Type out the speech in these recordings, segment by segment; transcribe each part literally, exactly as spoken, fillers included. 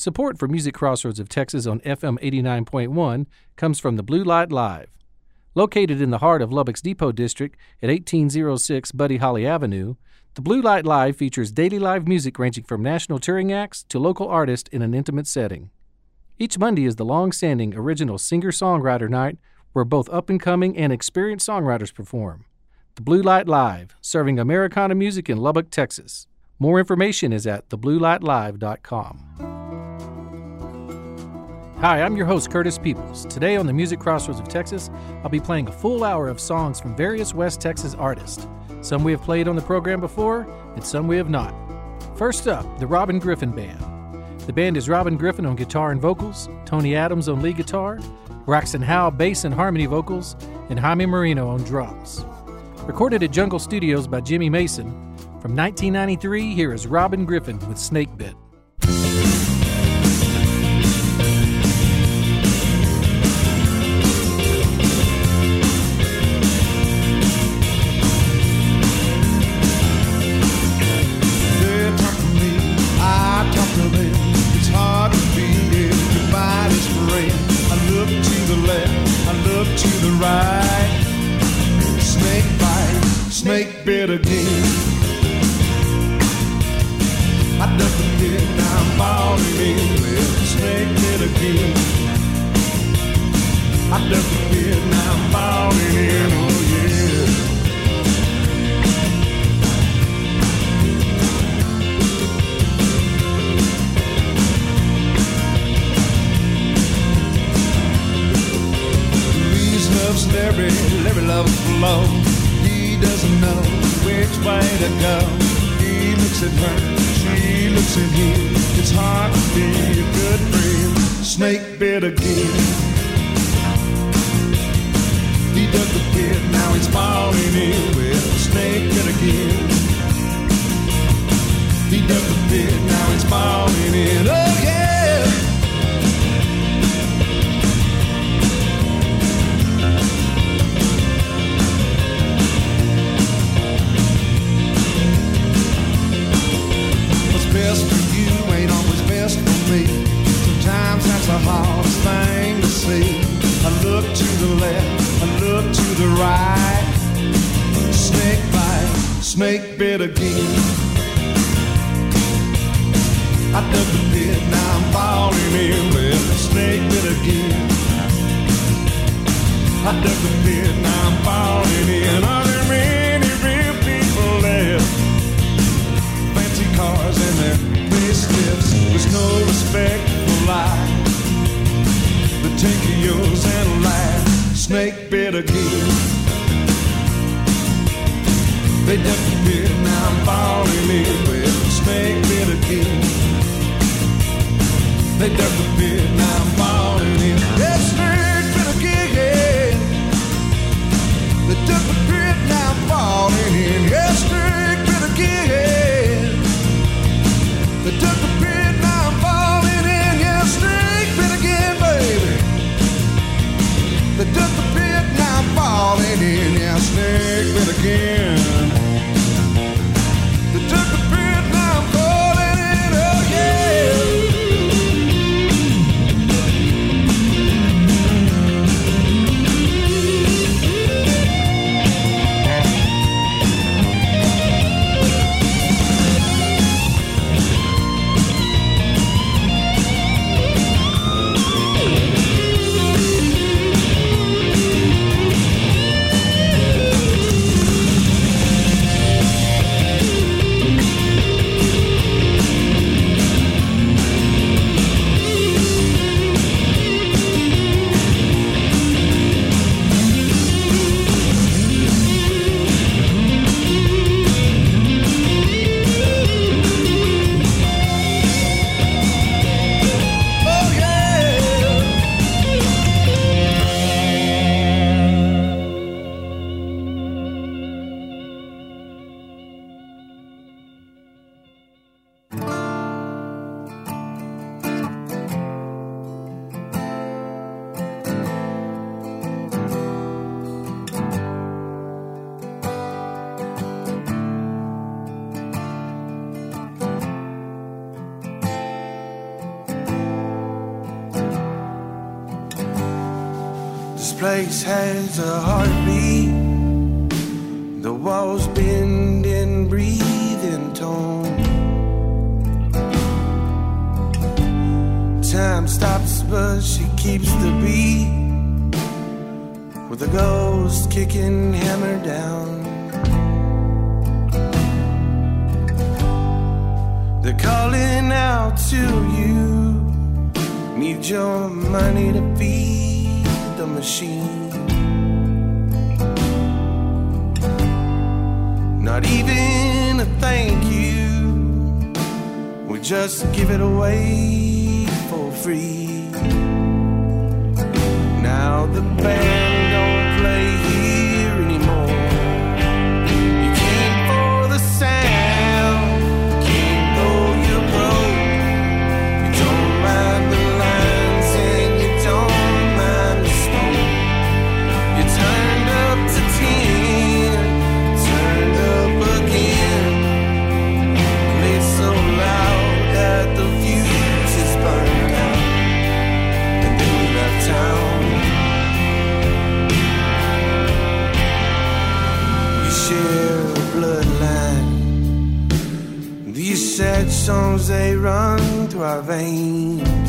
Support for Music Crossroads of Texas on F M eighty-nine point one comes from the Blue Light Live. Located in the heart of Lubbock's Depot District at eighteen oh six Buddy Holly Avenue, the Blue Light Live features daily live music ranging from national touring acts to local artists in an intimate setting. Each Monday is the long-standing original singer-songwriter night where both up-and-coming and experienced songwriters perform. The Blue Light Live, serving Americana music in Lubbock, Texas. More information is at the blue light live dot com. Hi, I'm your host, Curtis Peoples. Today on the Music Crossroads of Texas, I'll be playing a full hour of songs from various West Texas artists. Some we have played on the program before, and some we have not. First up, the Robin Griffin Band. The band is Robin Griffin on guitar and vocals, Tony Adams on lead guitar, Braxton Howe bass and harmony vocals, and Jaime Marino on drums. Recorded at Jungle Studios by Jimmy Mason. From nineteen ninety-three, here is Robin Griffin with Snake Bit. To the right, snake bite, snake bit again. I ducked the pit, now I'm falling in with snake bit again. I ducked the pit, now I'm falling in, oh yeah. Loves Larry, Larry loves flow. He doesn't know which way to go. He looks at her, she looks at him. It's hard to be a good friend. Snake bit again. He dug the pit, now he's falling in with snake bit again. He dug the pit, now he's falling in. Oh yeah. Best for you ain't always best for me. Sometimes that's the hardest thing to see. I look to the left, I look to the right. Snake bite, snake bit again. I dug the pit, now I'm falling in with a snake bit again. I dug the pit, now I'm falling in. Are there many real people left? Fancy cars and their facelifts. There's no respect for life. The take of yours and laugh. Snake bit again. They dug the pit, now I'm falling in with snake bit again. They dug the pit, now I'm falling in. Yeah, snake bit again. They dug the pit, now I'm falling in. Yeah, snake bit again. They took the pit, now I'm falling in. Yeah, snake bit again, baby. They took the pit, now I'm falling in. Yeah, snake bit again. They took the pit, now I'm falling in. Oh yeah. place has a heartbeat. The walls bend and breathe in tone. Time stops, but she keeps the beat. With a ghost kicking hammer down. They're calling out to you. Need your money to feed the machine. Not even a thank you. We just give it away for free. Now the band don't play here anymore. You came for the sound, came though you're broke. You don't mind the lines and you don't mind the smoke. You turned up to ten, turned up again. Played so loud that the fuses burned out. And then we left town. Share a bloodline. These sad songs, they run through our veins.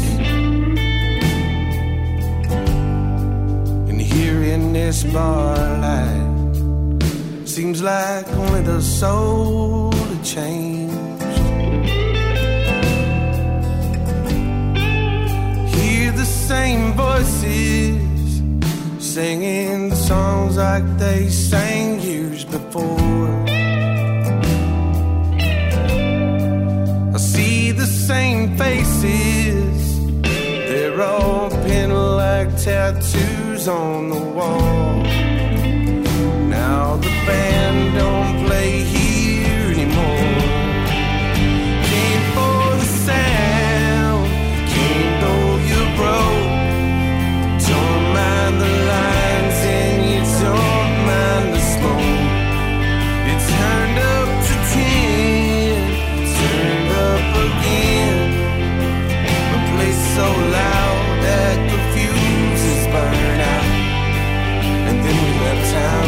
And here in this bar light, seems like only the soul had changed. Hear the same voices singing the songs like they sang years before. I see the same faces. They're all pinned like tattoos on the wall. Now the band don't play here anymore. Came for the sound, came though you're broke. Don't mind the lines and you don't mind the smoke. You turned up to ten, turned up again. A place so loud that the fuses burn out. And then we left town.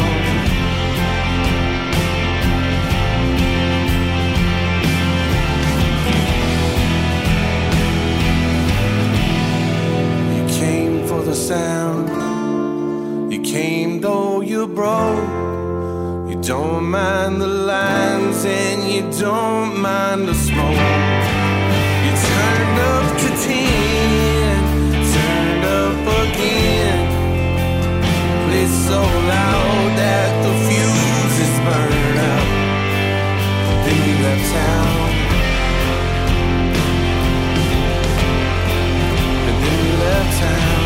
You came for the sound. You came though you're broke. You don't mind the lines and you don't mind the smoke. You turned up to ten, turned up again. Played so loud that the fuses burn out. Then we left town. And then we left town.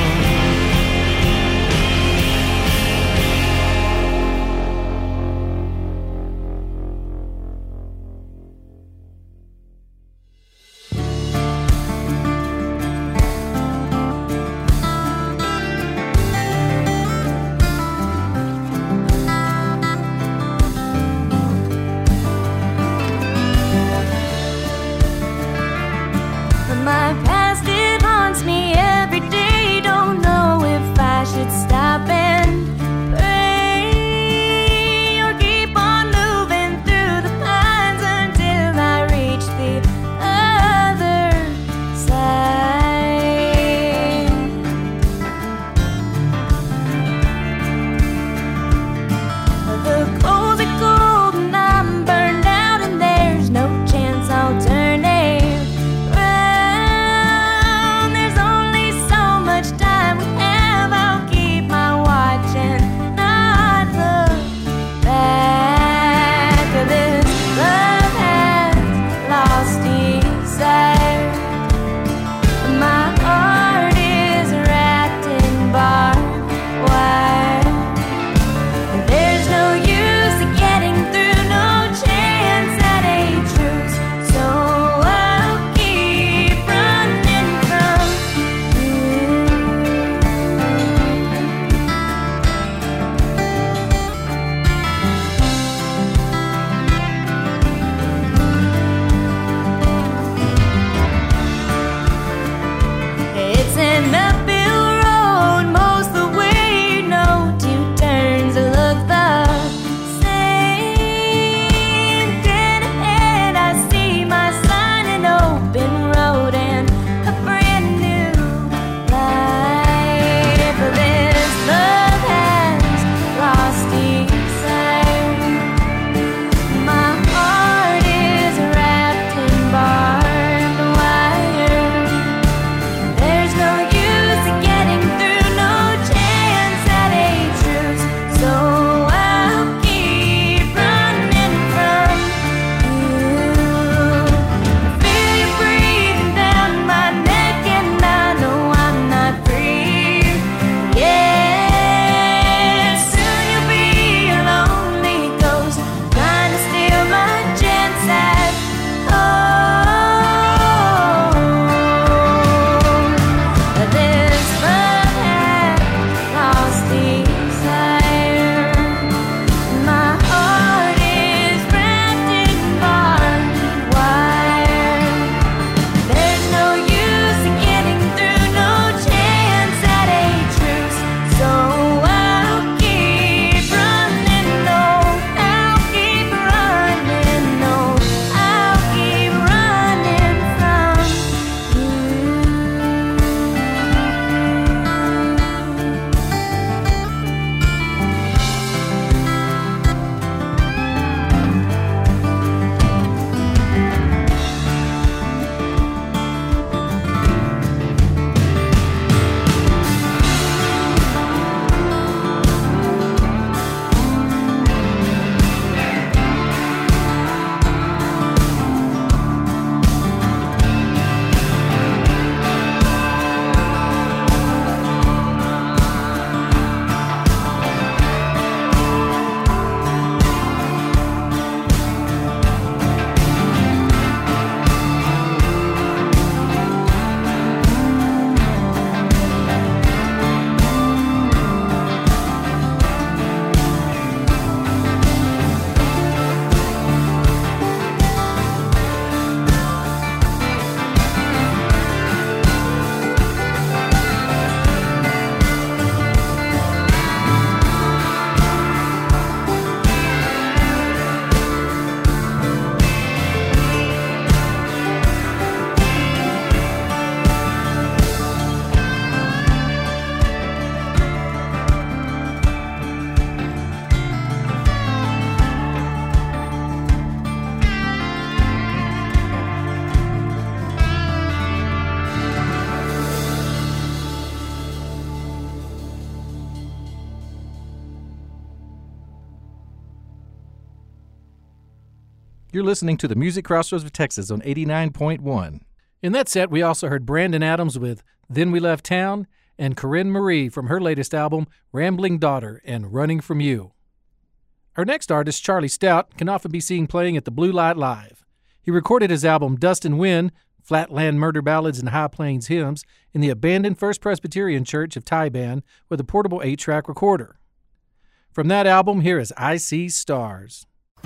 You're listening to the Music Crossroads of Texas on eighty-nine point one. In that set, we also heard Brandon Adams with Then We Left Town and Corinne Marie from her latest album, Rambling Daughter and Running From You. Our next artist, Charlie Stout, can often be seen playing at the Blue Light Live. He recorded his album Dust and Wind, Flatland Murder Ballads and High Plains Hymns in the abandoned First Presbyterian Church of Tyban with a portable eight-track recorder. From that album, here is I See Stars.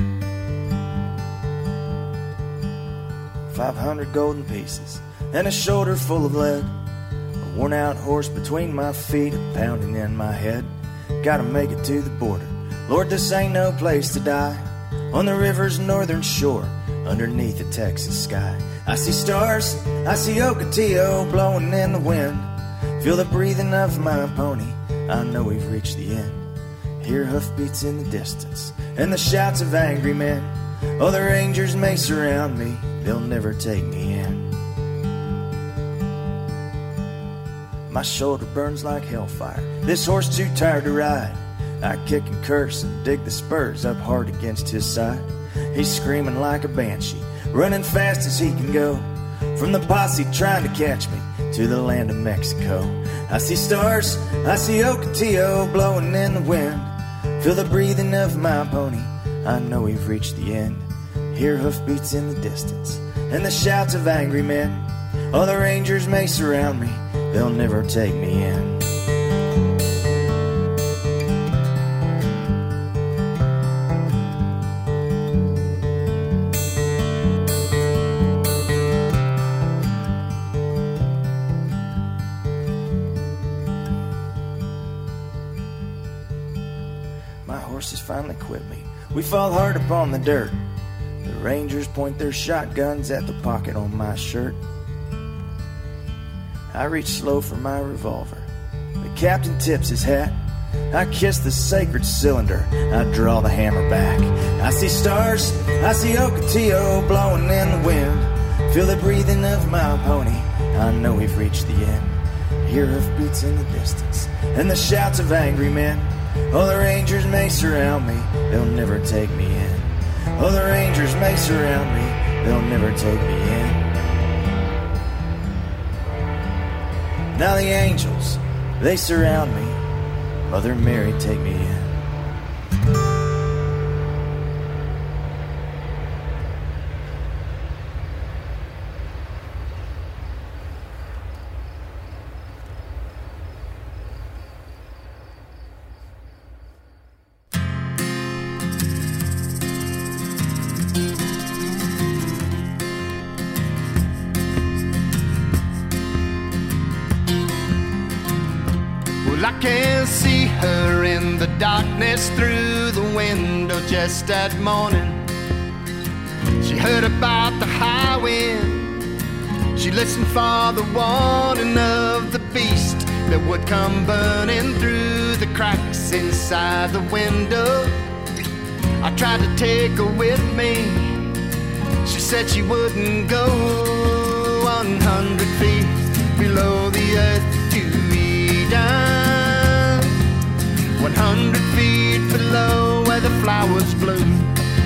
Five hundred golden pieces and a shoulder full of lead, a worn-out horse between my feet, a pounding in my head. Gotta make it to the border. Lord, this ain't no place to die. On the river's northern shore, underneath the Texas sky, I see stars, I see Ocotillo blowing in the wind. Feel the breathing of my pony, I know we've reached the end. Hear hoofbeats in the distance and the shouts of angry men. Oh, the rangers may surround me, they'll never take me in. My shoulder burns like hellfire, this horse too tired to ride. I kick and curse and dig the spurs up hard against his side. He's screaming like a banshee, running fast as he can go, from the posse trying to catch me to the land of Mexico. I see stars, I see Ocotillo blowing in the wind. Feel the breathing of my pony, I know we've reached the end. Hear hoofbeats in the distance and the shouts of angry men. Oh, the rangers may surround me, they'll never take me in. My horses finally quit me. We fall hard upon the dirt. The rangers point their shotguns at the pocket on my shirt. I reach slow for my revolver. The captain tips his hat. I kiss the sacred cylinder. I draw the hammer back. I see stars, I see Ocotillo blowing in the wind. Feel the breathing of my pony, I know we've reached the end. Hear hoofbeats in the distance and the shouts of angry men. Oh, the rangers may surround me, they'll never take me in. Oh, the rangers may surround me, they'll never take me in. Now the angels, they surround me. Mother Mary, take me in. I can see her in the darkness through the window just that morning. She heard about the high wind. She listened for the warning of the beast that would come burning through the cracks inside the window. I tried to take her with me. She said she wouldn't go one hundred feet below the earth to Eden. One hundred feet below where the flowers bloom.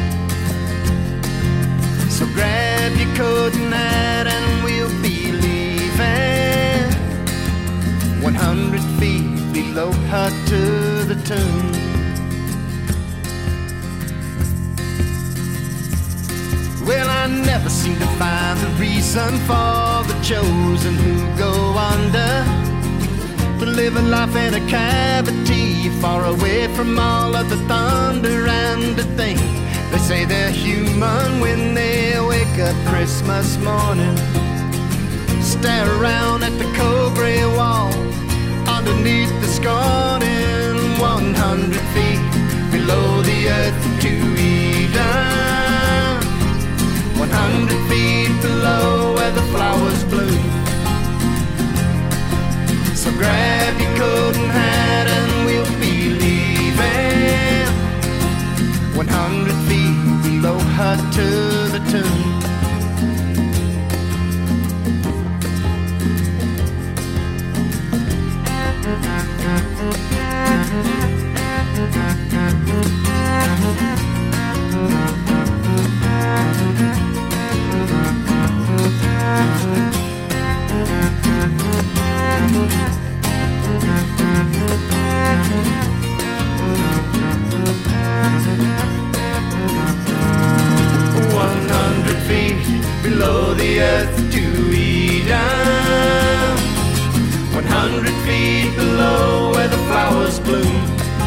So grab your coat and hat and we'll be leaving. One hundred feet below her to the tomb. Well, I never seem to find the reason for the chosen who go under, to live a life in a cavity, far away from all of the thunder, and to think they say they're human when they wake up Christmas morning. Stare around at the cold gray wall underneath the scorning. One hundred feet below the earth to Eden. One hundred feet below where the flowers bloom. So grab your coat and hat and we'll be leaving. One hundred feet below her to the tomb. hundred feet below where the flowers bloom.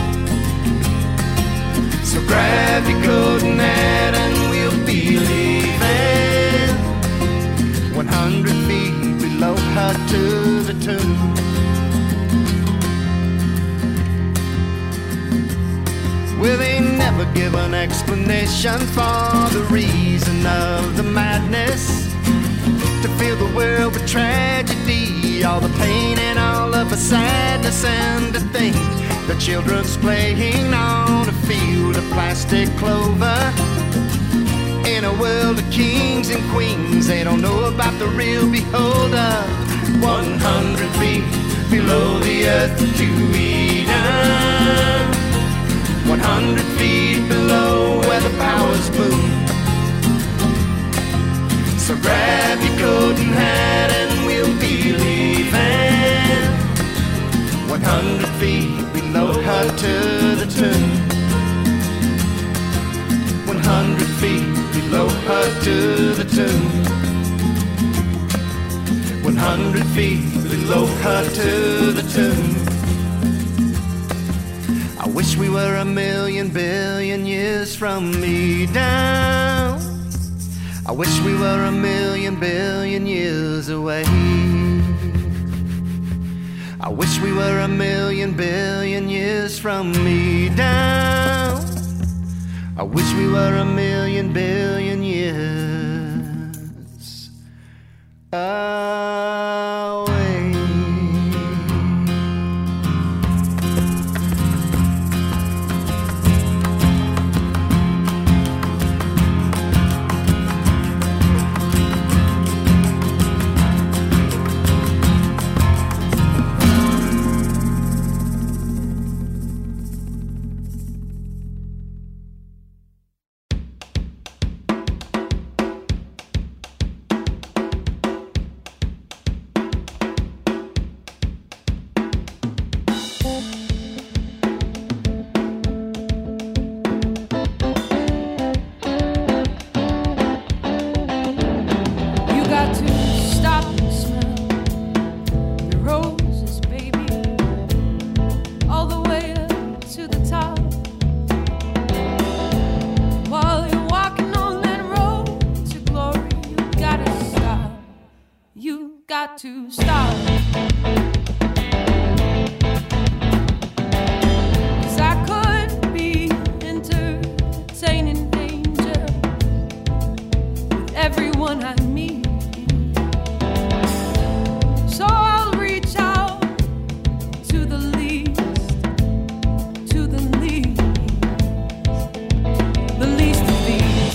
So grab your coat and hat and we'll be leaving. One hundred feet below her to the tomb. Well, they never give an explanation for the reason of the madness. To fill the world with tragedy, all the pain and all of the sadness, and to think the children's playing on a field of plastic clover. In a world of kings and queens, they don't know about the real beholder. One hundred feet below the earth to Eden. One hundred feet below where the powers boom. So grab your coat and hat and we'll be leaving. One hundred feet below her to the tomb. One hundred feet below her to the tomb. One hundred feet below her to the tomb. I wish we were a million billion years from me down. I wish we were a million billion years away. I wish we were a million billion years from me down. I wish we were a million billion years away. To stop. 'Cause I couldn't be entertaining danger with everyone I meet. So I'll reach out to the least, to the least, the least of these.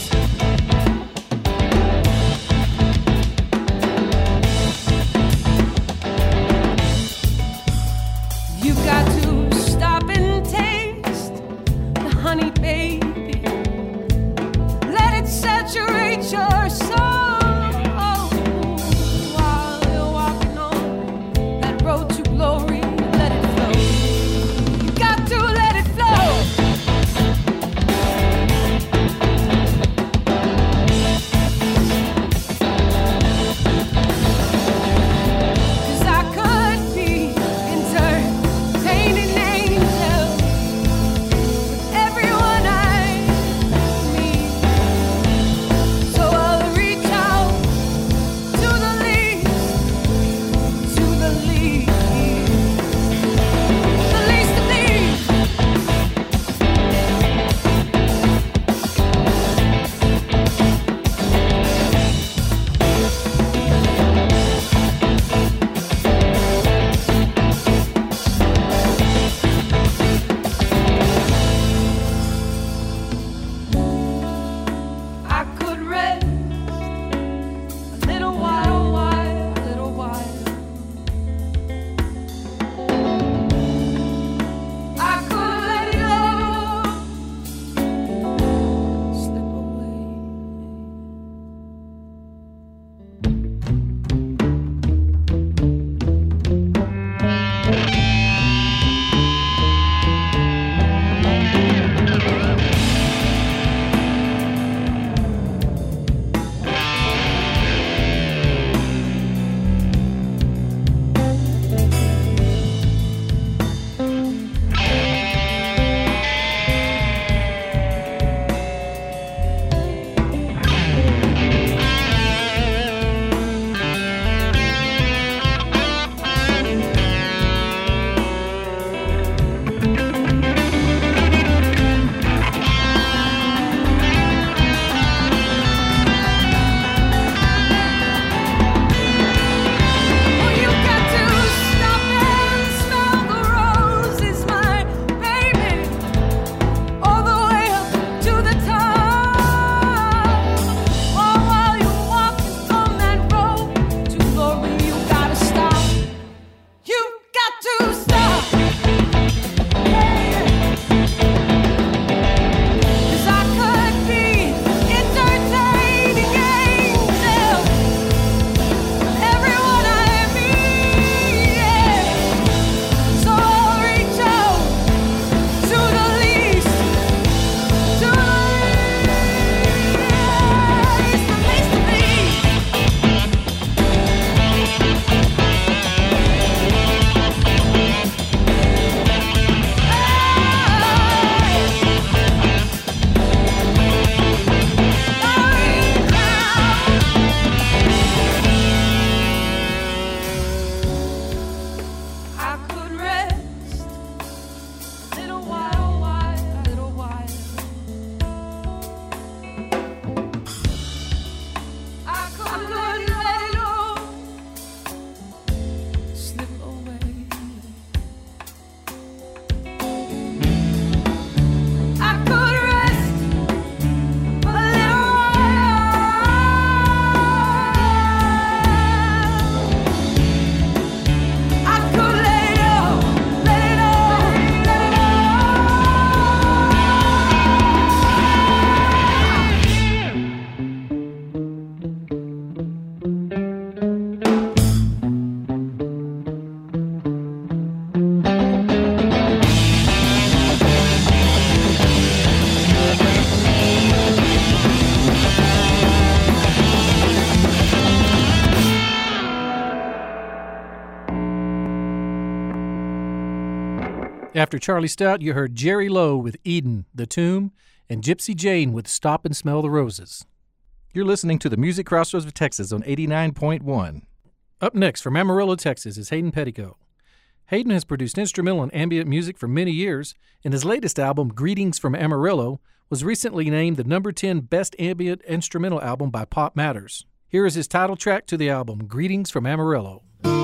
After Charlie Stout, you heard Jerry Lowe with Eden, The Tomb, and Gypsy Jane with Stop and Smell the Roses. You're listening to the Music Crossroads of Texas on eighty-nine point one. Up next from Amarillo, Texas is Hayden Petticoat. Hayden has produced instrumental and ambient music for many years, and his latest album, Greetings from Amarillo, was recently named the number ten best ambient instrumental album by Pop Matters. Here is his title track to the album, Greetings from Amarillo.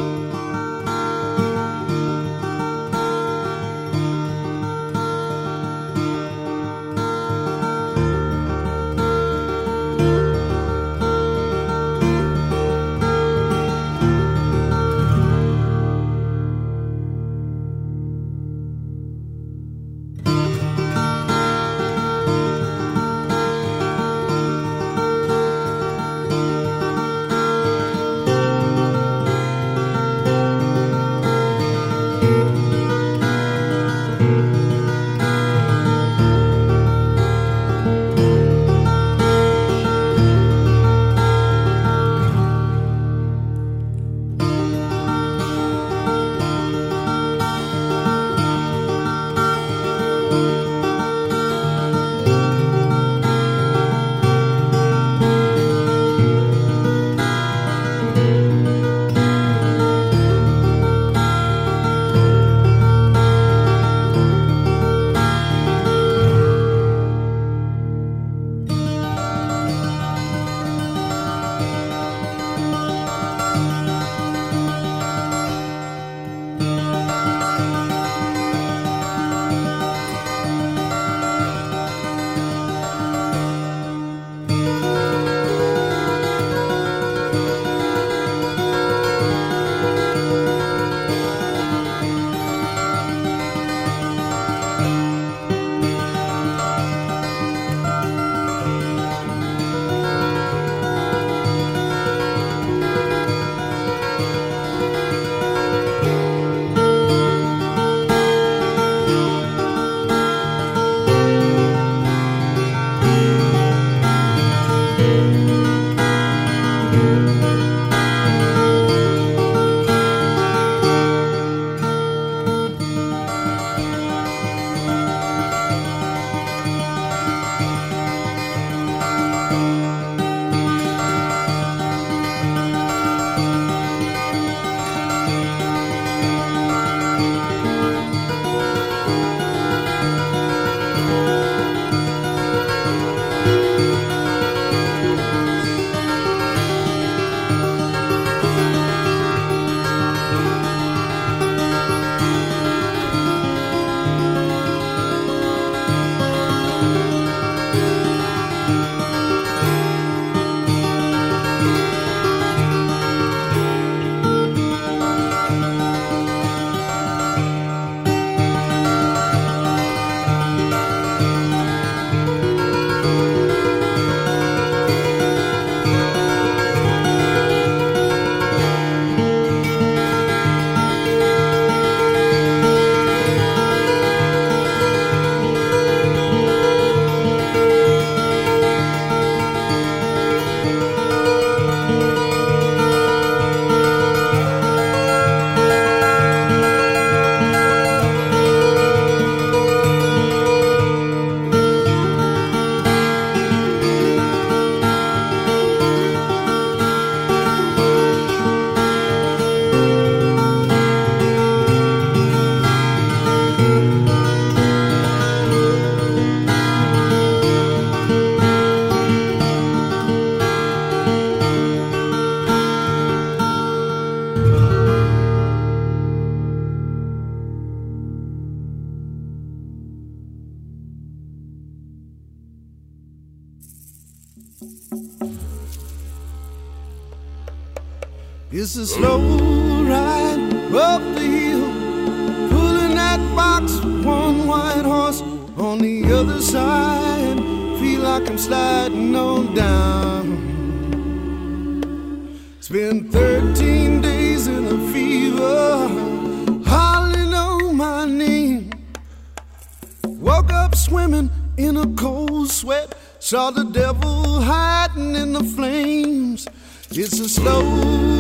It's a slow ride up the hill, pulling that box, one white horse on the other side. Feel like I'm sliding on down. It's been thirteen days in a fever, hardly know my name. Woke up swimming in a cold sweat, saw the devil hiding in the flames. It's a slow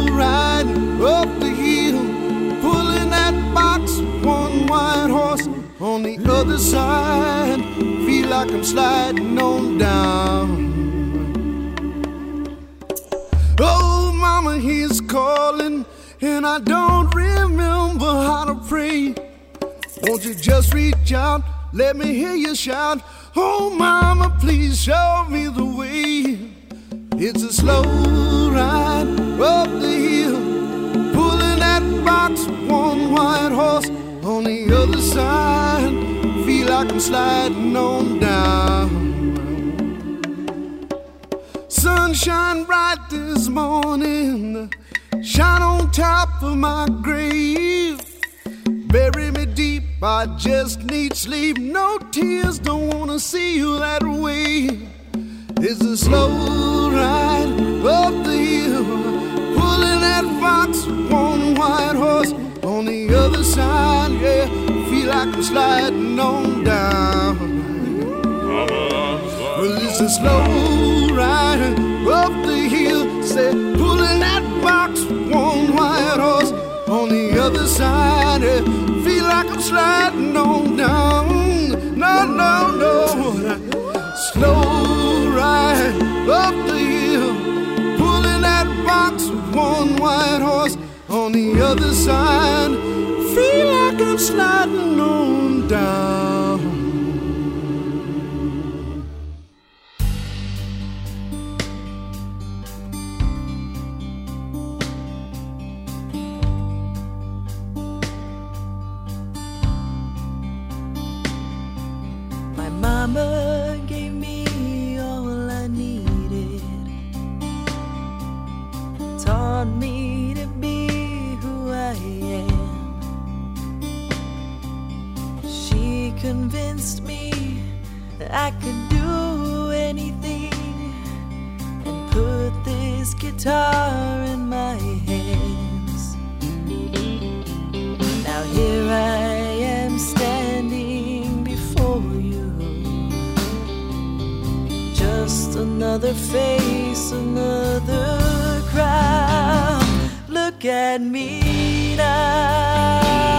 ride up the hill, pulling that box, one white horse other side, feel like I'm sliding on down. Oh, mama, he's calling, and I don't remember how to pray. Won't you just reach out, let me hear you shout, oh, mama, please show me the way. It's a slow ride up the hill, pulling that box, one white horse on the other side, feel like I'm sliding on down. Sunshine bright this morning, shine on top of my grave. Bury me deep, I just need sleep. No tears, don't wanna see you that way. It's a slow ride up the hill, pulling that fox, one white horse on the other side, yeah, feel like I'm sliding on down. Well, it's a slow ride up the hill, say, pulling that box, one white horse on the other side, yeah, feel like I'm sliding on down. No, no, no, slow ride up the hill, pulling that box, one white horse on the other side, feel like I'm sliding on down. My mama gave me all I needed, taught me to be who I am. She convinced me that I could do anything and put this guitar in my hands. Now here I am standing before you, just another face, another crowd. Look at me now,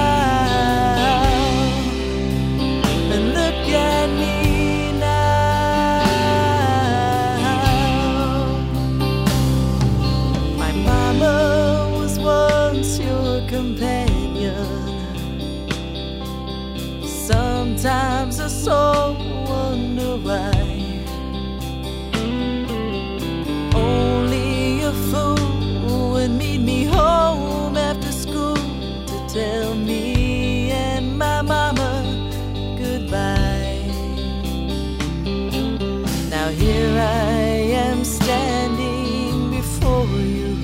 and look at me now. My mama was once your companion. Sometimes I so wonder why. Only a fool would meet me home after school to tell me and my mama goodbye. Now here I am standing before you,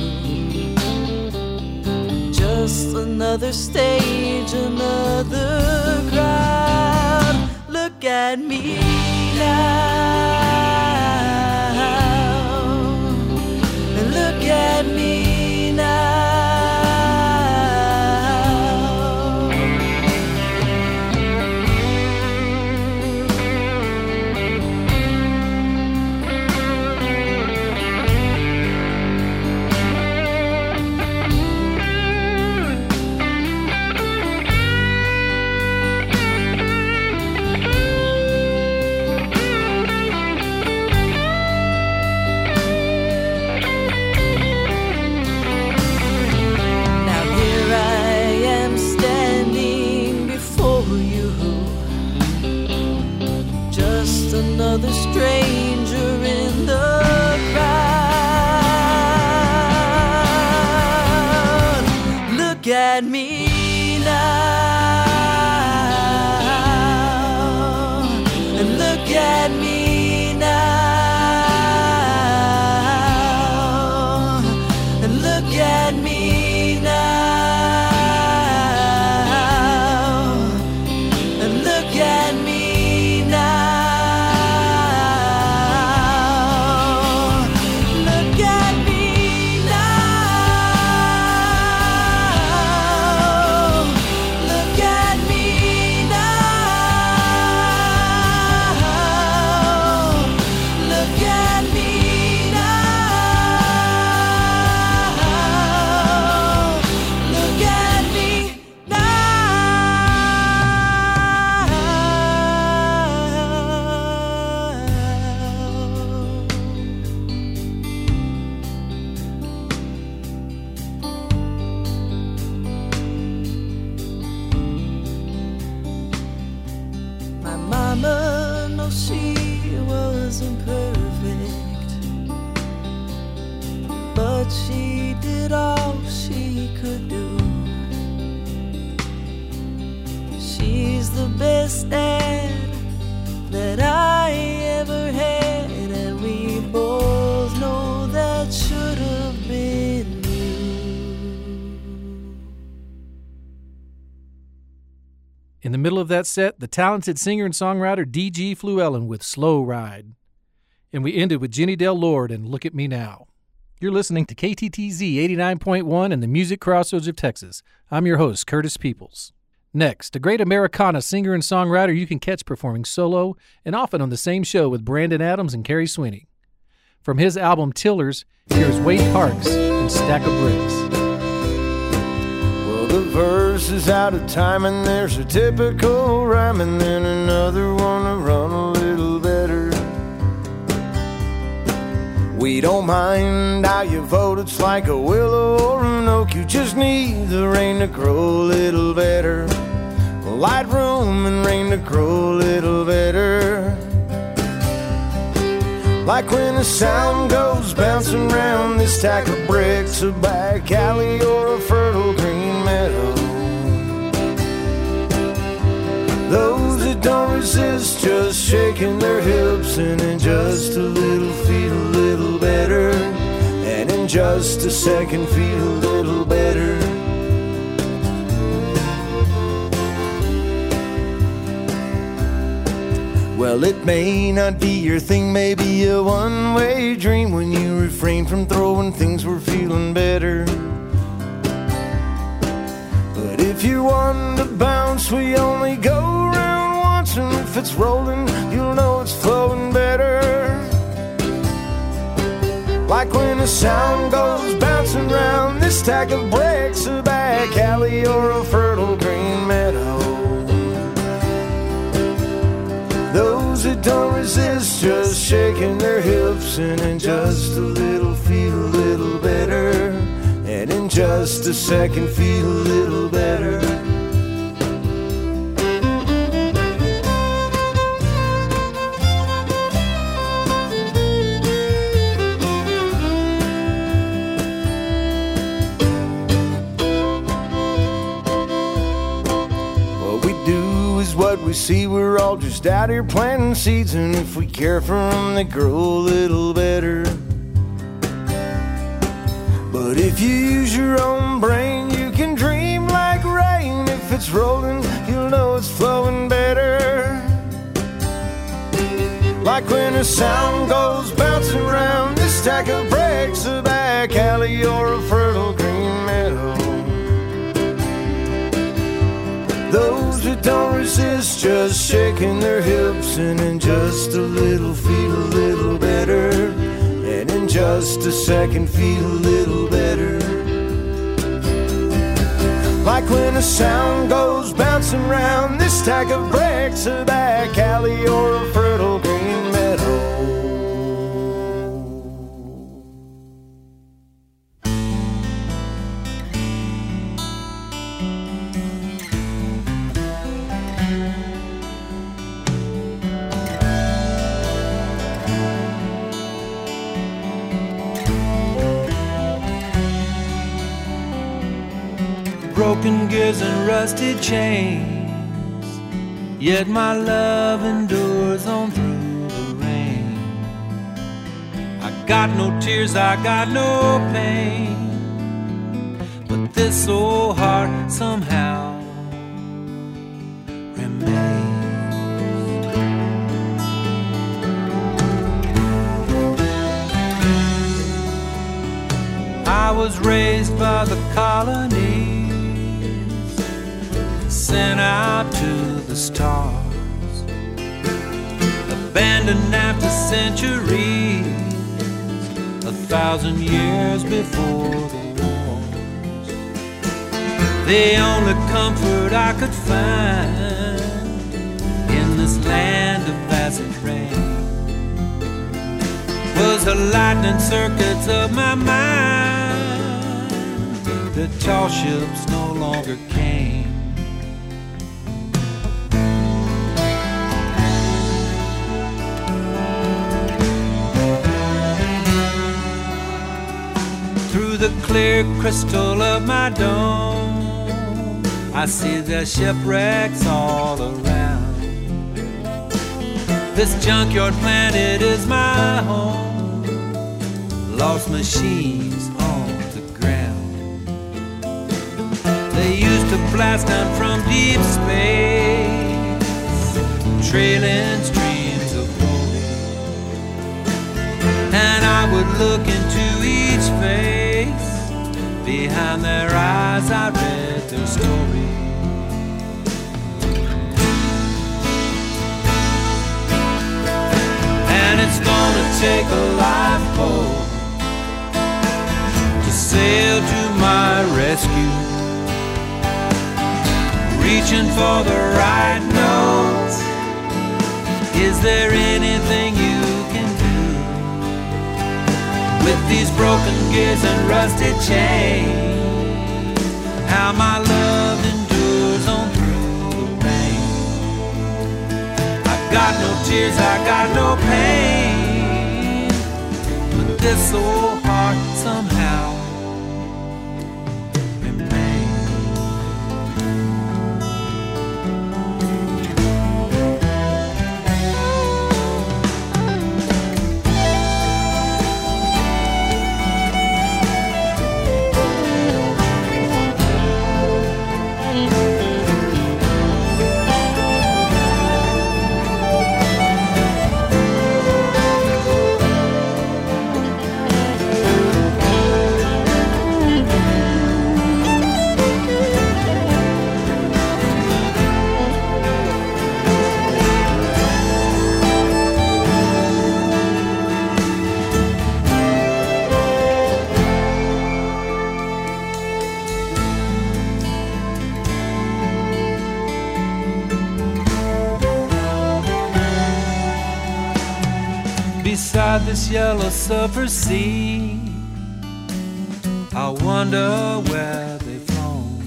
just another stage, another crowd. Look at me now, and look at me now. Another stranger in the crowd. Look at me now, and look at me now, and look at me now, and look at me now. Look at me now. know she wasn't perfect, but she did all she could do. She's the best dad that I ever had, and we both know that should have been you. In the middle of that set, the talented singer and songwriter D G Fluellen with Slow Ride. And we ended with Jenny Del Lord and Look at Me Now. You're listening to K T T Z eighty-nine point one and the Music Crossroads of Texas. I'm your host, Curtis Peoples. Next, a great Americana singer and songwriter you can catch performing solo and often on the same show with Brandon Adams and Carrie Sweeney. From his album Tillers, here's Wade Parks and Stack of Bricks. Well, the verse is out of time and there's a typical rhyme and then another one to run a little better. We don't mind how you vote, it's like a willow or an oak. You just need the rain to grow a little better. Light room and rain to grow a little better. Like when the sound goes bouncing round this stack of bricks, a back alley or a fertile green meadow. Those that don't resist just shaking their hips and in just a little feel a little better, and in just a second feel a little better. Well, it may not be your thing, maybe a one-way dream when you refrain from throwing things we're feeling better. But if you want to bounce, we only go around once, and if it's rolling, you'll know it's flowing better. Like when the sound goes bouncing round this stack of bricks, a back alley or a fertile green meadow. Those that don't resist just shaking their hips and in just a little feel a little better, and in just a second feel a little better. What we see, we're all just out here planting seeds, and if we care for them, they grow a little better. But if you use your own brain, you can dream like rain. If it's rolling, you'll know it's flowing better. Like when a sound goes bouncing around this stack of bricks, a back alley or a fertile green meadow. Those that don't resist just shaking their hips and in just a little feel a little better, and in just a second feel a little better. Like when a sound goes bouncing round this stack of bricks, a back alley or a fertile green meadow. Broken gears and rusted chains, yet my love endures on through the rain. I got no tears, I got no pain, but this old heart somehow remains. I was raised by the colony, sent out to the stars, abandoned after centuries, a thousand years before the wars. The only comfort I could find in this land of acid rain was the lightning circuits of my mind. The tall ships no longer came. clear crystal of my dome, I see the shipwrecks all around. This junkyard planet is my home, lost machines on the ground. They used to blast down from deep space, trailing streams of glory, and I would look into each face. Behind their eyes I read their story. And it's gonna take a lifeboat to sail to my rescue, reaching for the right notes. Is there anything you can do with these broken gears and rusted chains? How my love endures on through the rain. I got no tears, I got no pain, but this old heart somehow beside this yellow sulfur sea. I wonder where they've flown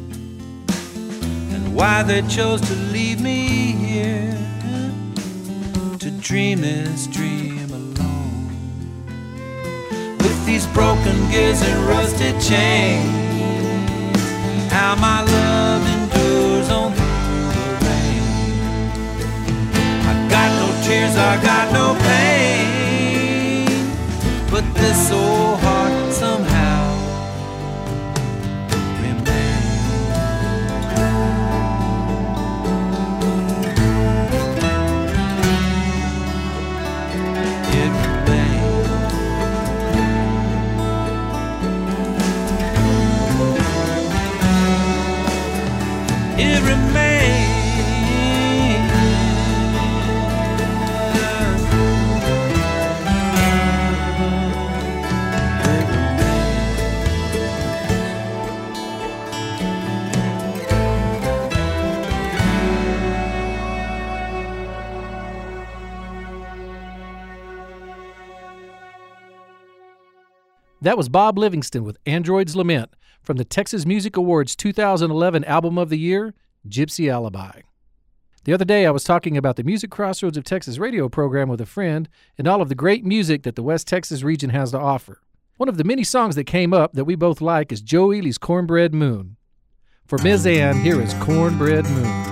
and why they chose to leave me here to dream this dream alone. With these broken gears and rusted chains, how my love endures on through the rain. I got no tears, I got no pain, but this old heart somehow remains. It remains. It remains. That was Bob Livingston with Android's Lament from the Texas Music Awards two thousand eleven Album of the Year, Gypsy Alibi. The other day I was talking about the Music Crossroads of Texas radio program with a friend and all of the great music that the West Texas region has to offer. One of the many songs that came up that we both like is Joe Ely's Cornbread Moon. For Miz Ann, here is Cornbread Moon.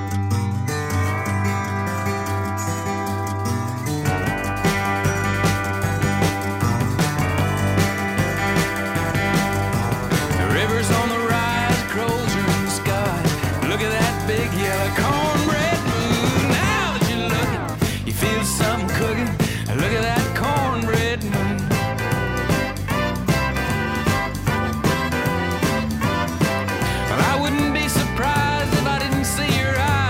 I wouldn't be surprised if I didn't see your eyes.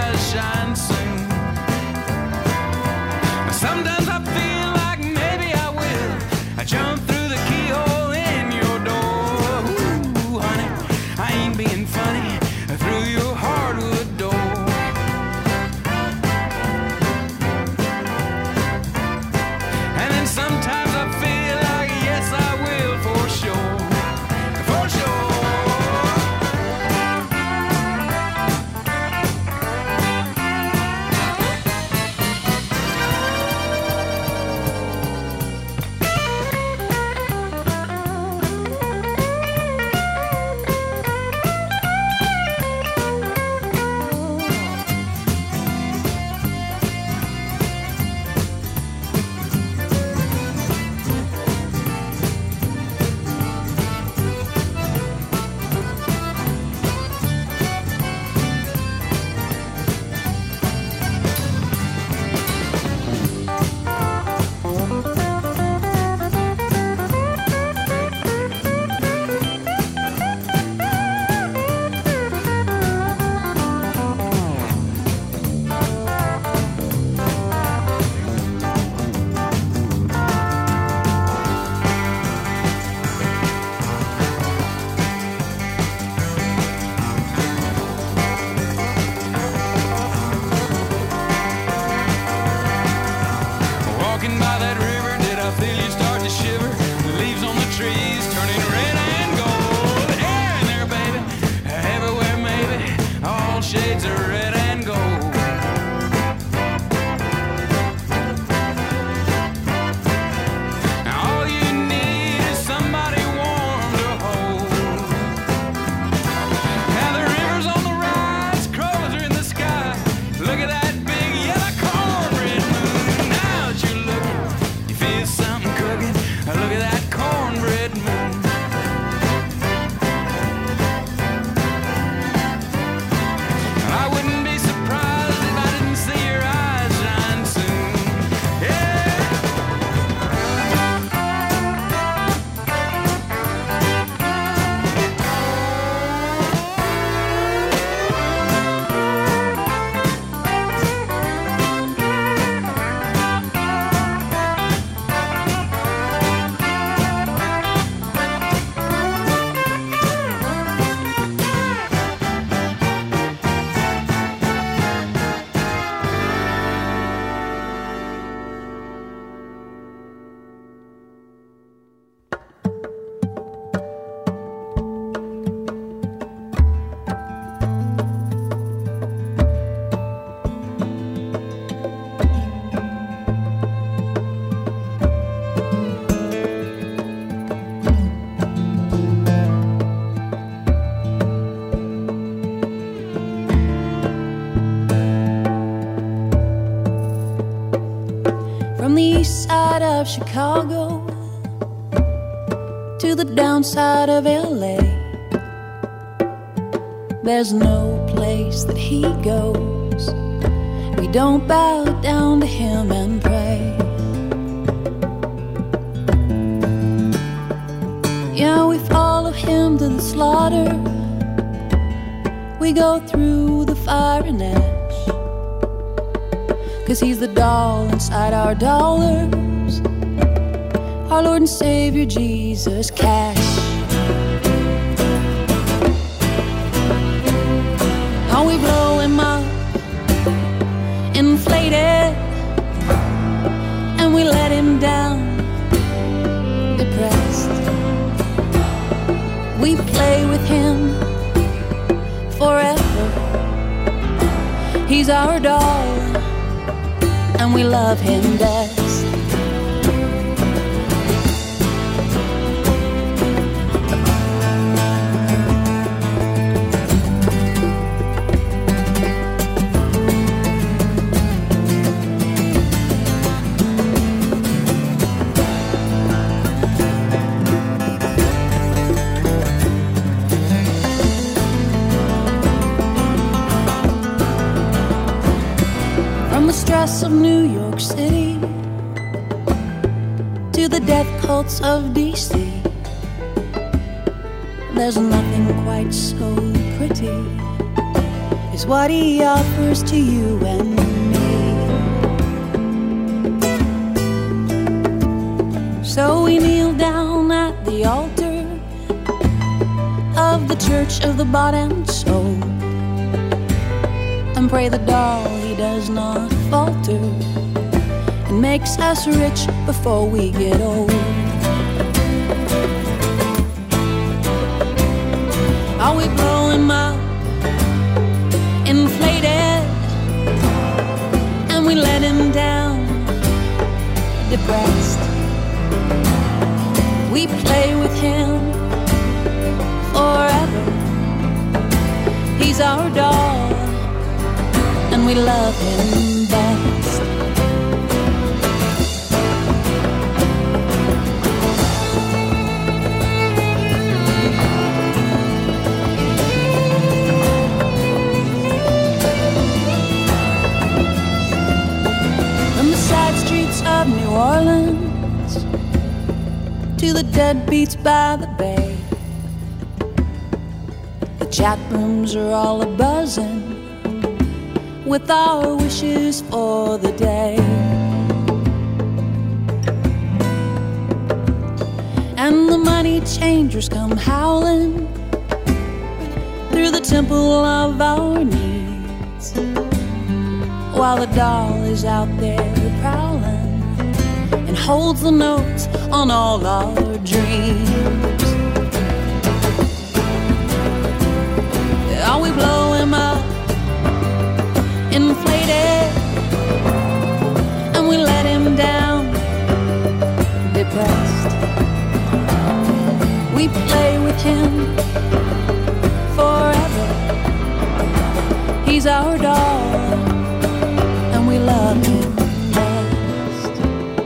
the east side of Chicago to the downside of L A, there's no place that he goes we don't bow down to him and pray. Yeah, we follow him to the slaughter. We go through the fire and ash, 'cause he's the doll inside our dollars, our Lord and Savior Jesus Cash. Oh, we blow him up, inflated, and we let him down, depressed. We play with him forever. He's our doll, and we love him best. Of New York City to the death cults of D C, there's nothing quite so pretty as what he offers to you and me. So we kneel down at the altar of the Church of the Bought and Sold and pray the doll he does not falter and makes us rich before we get old. Oh, we blow him up, inflated, and we let him down, depressed. We play with him forever. He's our doll, and we love him best. From the side streets of New Orleans to the deadbeats by the bay, the chat rooms are all a-buzzing with our wishes for the day. And the money changers come howling through the temple of our needs, while the doll is out there prowling and holds the notes on all our dreams. Oh, we blow him up, inflated, and we let him down, depressed. We play with him forever. He's our doll, and we love him best.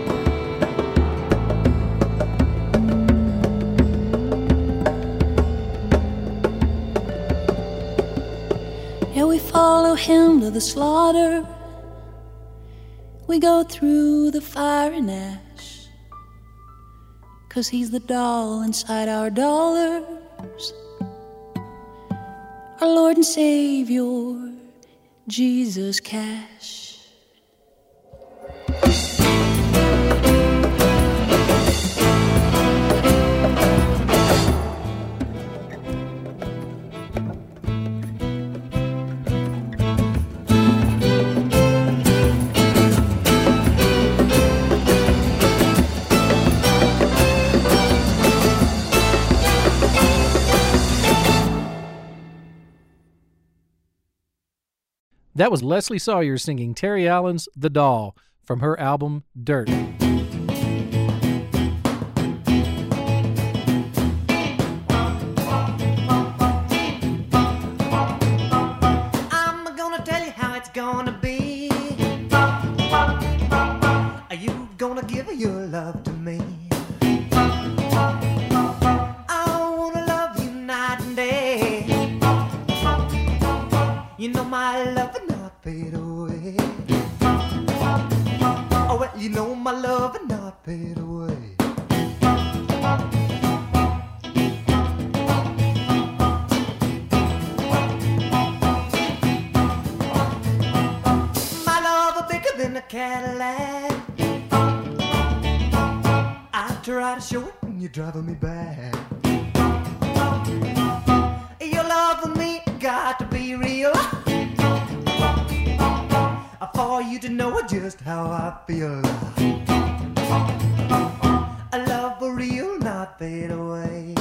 Yeah, we follow him to the slaughter. We go through the fire and ash, 'cause he's the doll inside our dollars, our Lord and Savior, Jesus Cash. That was Leslie Sawyer singing Terry Allen's The Doll from her album Dirt. I'm gonna tell you how it's gonna be. Are you gonna You know my love will not fade away. Oh, well, you know my love will not fade away. My love is bigger than a Cadillac. I try to show it and you're driving me back. Your love with me got to be real, for you to know just how I feel. A love for real, not fade away.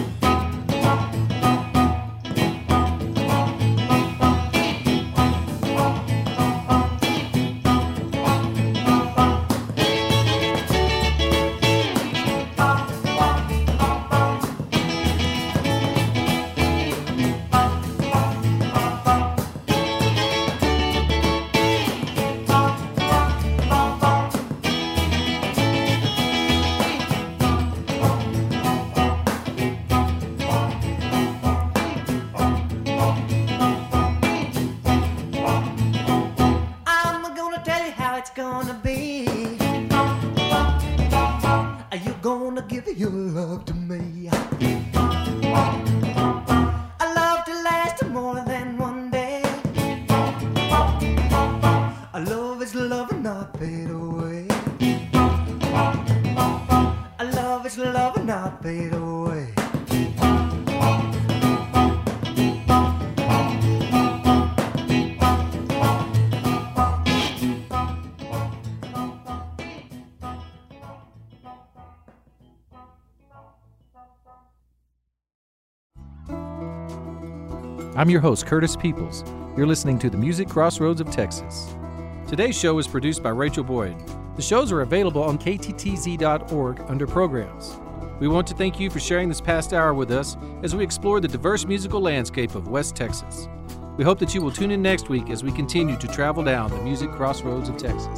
Your love to me, a love to last more than one day. A love is love and not fade away. A love is love and not fade away. I'm your host, Curtis Peoples. You're listening to the Music Crossroads of Texas. Today's show is produced by Rachel Boyd. The shows are available on K T T Z dot org under Programs. We want to thank you for sharing this past hour with us as we explore the diverse musical landscape of West Texas. We hope that you will tune in next week as we continue to travel down the Music Crossroads of Texas.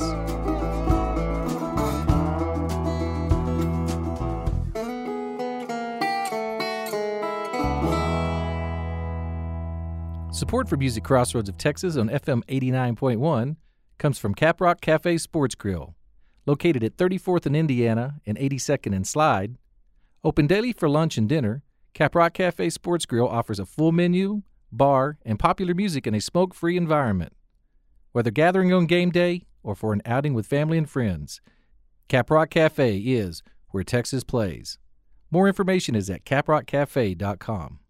Support for Music Crossroads of Texas on F M eighty-nine point one comes from Caprock Cafe Sports Grill, located at thirty-fourth and Indiana and eighty-second and Slide. Open daily for lunch and dinner, Caprock Cafe Sports Grill offers a full menu, bar, and popular music in a smoke-free environment. Whether gathering on game day or for an outing with family and friends, Caprock Cafe is where Texas plays. More information is at caprock cafe dot com.